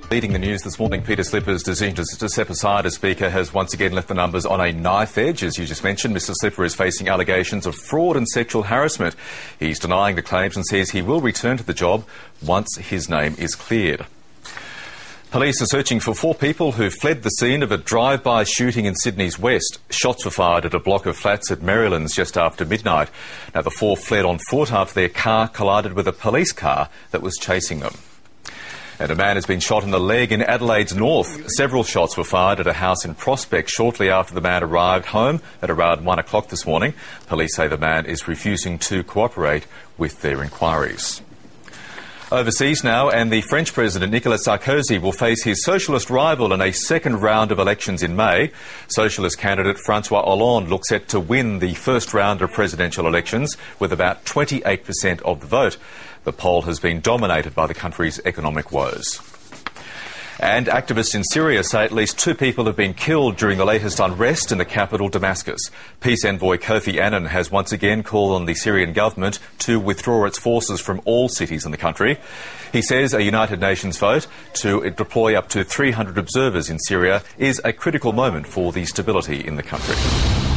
Leading the news this morning, Peter Slipper's decision to step aside as Speaker has once again left the numbers on a knife edge. As you just mentioned, Mr Slipper is facing allegations of fraud and sexual harassment. He's denying the claims and says he will return to the job once his name is cleared. Police are searching for 4 people who fled the scene of a drive-by shooting in Sydney's west. Shots were fired at a block of flats at Marylands just after midnight. Now, the 4 fled on foot after their car collided with a police car that was chasing them. And a man has been shot in the leg in Adelaide's north. Several shots were fired at a house in Prospect shortly after the man arrived home at around 1 o'clock this morning. Police say the man is refusing to cooperate with their inquiries. Overseas now, and the French President Nicolas Sarkozy will face his socialist rival in a second round of elections in May. Socialist candidate Francois Hollande looks set to win the first round of presidential elections with about 28% of the vote. The poll has been dominated by the country's economic woes. And activists in Syria say at least 2 people have been killed during the latest unrest in the capital, Damascus. Peace envoy Kofi Annan has once again called on the Syrian government to withdraw its forces from all cities in the country. He says a United Nations vote to deploy up to 300 observers in Syria is a critical moment for the stability in the country.